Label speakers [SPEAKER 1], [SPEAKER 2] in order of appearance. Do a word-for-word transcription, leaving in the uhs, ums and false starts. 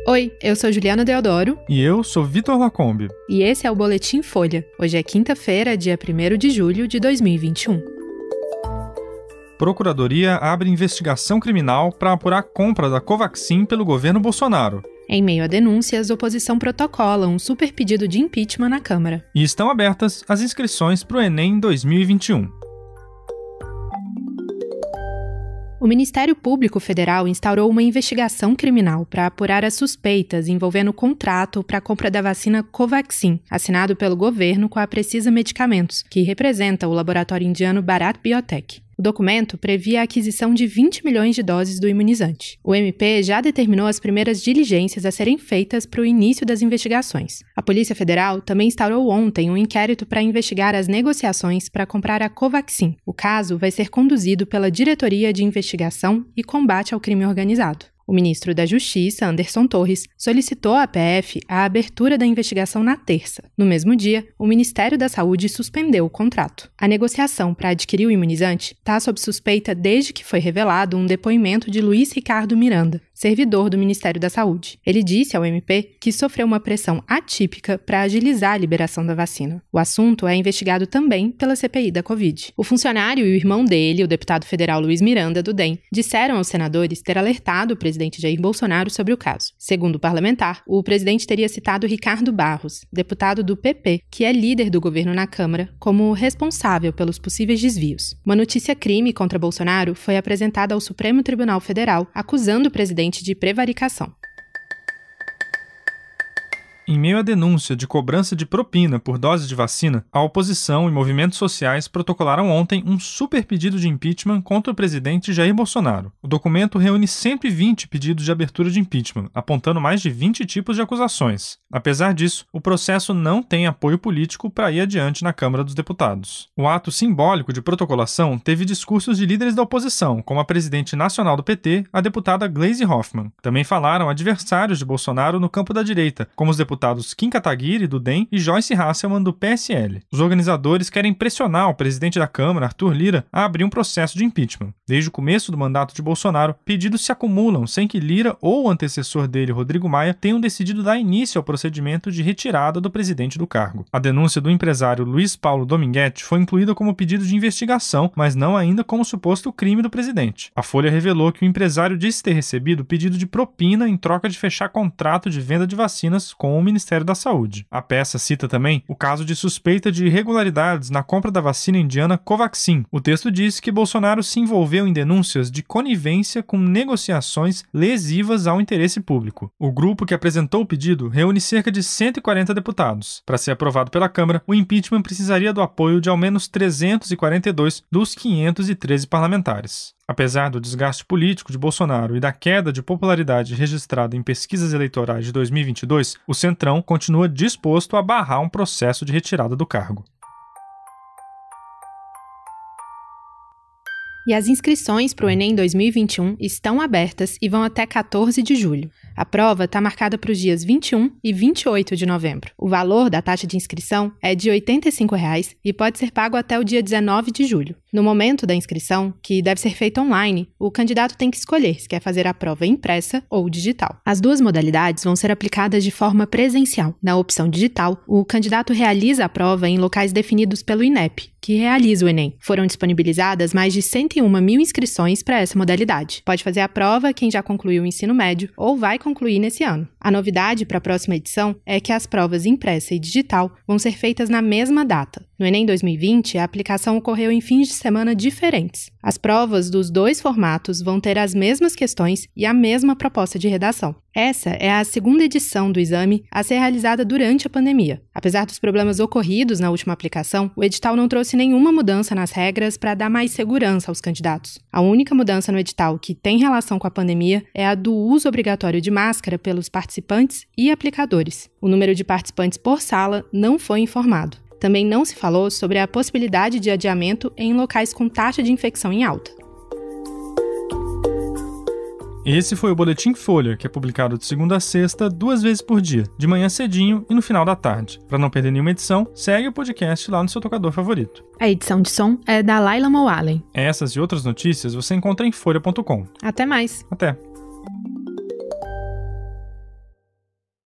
[SPEAKER 1] Oi, eu sou Juliana Deodoro.
[SPEAKER 2] E eu sou Vitor Lacombe.
[SPEAKER 1] E esse é o Boletim Folha. Hoje é quinta-feira, dia primeiro de julho de dois mil e vinte e um.
[SPEAKER 2] Procuradoria abre investigação criminal para apurar a compra da Covaxin pelo governo Bolsonaro.
[SPEAKER 1] Em meio a denúncias, a oposição protocola um super pedido de impeachment na Câmara.
[SPEAKER 2] E estão abertas as inscrições para o Enem dois mil e vinte e um.
[SPEAKER 1] O Ministério Público Federal instaurou uma investigação criminal para apurar as suspeitas envolvendo o contrato para a compra da vacina Covaxin, assinado pelo governo com a Precisa Medicamentos, que representa o laboratório indiano Bharat Biotech. O documento previa a aquisição de vinte milhões de doses do imunizante. O M P já determinou as primeiras diligências a serem feitas para o início das investigações. A Polícia Federal também instaurou ontem um inquérito para investigar as negociações para comprar a Covaxin. O caso vai ser conduzido pela Diretoria de Investigação e Combate ao Crime Organizado. O ministro da Justiça, Anderson Torres, solicitou à P F a abertura da investigação na terça. No mesmo dia, o Ministério da Saúde suspendeu o contrato. A negociação para adquirir o imunizante está sob suspeita desde que foi revelado um depoimento de Luiz Ricardo Miranda, servidor do Ministério da Saúde. Ele disse ao M P que sofreu uma pressão atípica para agilizar a liberação da vacina. O assunto é investigado também pela C P I da Covid. O funcionário e o irmão dele, o deputado federal Luiz Miranda, do D E M, disseram aos senadores ter alertado o presidente presidente Jair Bolsonaro sobre o caso. Segundo o parlamentar, o presidente teria citado Ricardo Barros, deputado do P P, que é líder do governo na Câmara, como responsável pelos possíveis desvios. Uma notícia-crime contra Bolsonaro foi apresentada ao Supremo Tribunal Federal, acusando o presidente de prevaricação.
[SPEAKER 2] Em meio à denúncia de cobrança de propina por doses de vacina, a oposição e movimentos sociais protocolaram ontem um super pedido de impeachment contra o presidente Jair Bolsonaro. O documento reúne cento e vinte pedidos de abertura de impeachment, apontando mais de vinte tipos de acusações. Apesar disso, o processo não tem apoio político para ir adiante na Câmara dos Deputados. O ato simbólico de protocolação teve discursos de líderes da oposição, como a presidente nacional do P T, a deputada Gleisi Hoffmann. Também falaram adversários de Bolsonaro no campo da direita, como os deputados deputados Kim Kataguiri, do D E M, e Joyce Hasselmann, do P S L. Os organizadores querem pressionar o presidente da Câmara, Arthur Lira, a abrir um processo de impeachment. Desde o começo do mandato de Bolsonaro, pedidos se acumulam sem que Lira ou o antecessor dele, Rodrigo Maia, tenham decidido dar início ao procedimento de retirada do presidente do cargo. A denúncia do empresário Luiz Paulo Dominguete foi incluída como pedido de investigação, mas não ainda como suposto crime do presidente. A Folha revelou que o empresário disse ter recebido pedido de propina em troca de fechar contrato de venda de vacinas com o Ministério da Saúde. A peça cita também o caso de suspeita de irregularidades na compra da vacina indiana Covaxin. O texto diz que Bolsonaro se envolveu em denúncias de conivência com negociações lesivas ao interesse público. O grupo que apresentou o pedido reúne cerca de cento e quarenta deputados. Para ser aprovado pela Câmara, o impeachment precisaria do apoio de ao menos trezentos e quarenta e dois dos quinhentos e treze parlamentares. Apesar do desgaste político de Bolsonaro e da queda de popularidade registrada em pesquisas eleitorais de dois mil e vinte e dois, o Centrão continua disposto a barrar um processo de retirada do cargo.
[SPEAKER 1] E as inscrições para o Enem dois mil e vinte e um estão abertas e vão até quatorze de julho. A prova está marcada para os dias vinte e um e vinte e oito de novembro. O valor da taxa de inscrição é de oitenta e cinco reais e pode ser pago até o dia dezenove de julho. No momento da inscrição, que deve ser feita online, o candidato tem que escolher se quer fazer a prova impressa ou digital. As duas modalidades vão ser aplicadas de forma presencial. Na opção digital, o candidato realiza a prova em locais definidos pelo I N E P, que realiza o Enem. Foram disponibilizadas mais de cento e uma mil inscrições para essa modalidade. Pode fazer a prova quem já concluiu o ensino médio ou vai concluir nesse ano. A novidade para a próxima edição é que as provas impressa e digital vão ser feitas na mesma data. No Enem dois mil e vinte, a aplicação ocorreu em fins de semana diferentes. As provas dos dois formatos vão ter as mesmas questões e a mesma proposta de redação. Essa é a segunda edição do exame a ser realizada durante a pandemia. Apesar dos problemas ocorridos na última aplicação, o edital não trouxe nenhuma mudança nas regras para dar mais segurança aos candidatos. A única mudança no edital que tem relação com a pandemia é a do uso obrigatório de máscara pelos participantes e aplicadores. O número de participantes por sala não foi informado. Também não se falou sobre a possibilidade de adiamento em locais com taxa de infecção em alta.
[SPEAKER 2] Esse foi o Boletim Folha, que é publicado de segunda a sexta, duas vezes por dia, de manhã cedinho e no final da tarde. Para não perder nenhuma edição, segue o podcast lá no seu tocador favorito.
[SPEAKER 1] A edição de som é da Laila Moalen.
[SPEAKER 2] Essas e outras notícias você encontra em folha ponto com.
[SPEAKER 1] Até mais.
[SPEAKER 2] Até.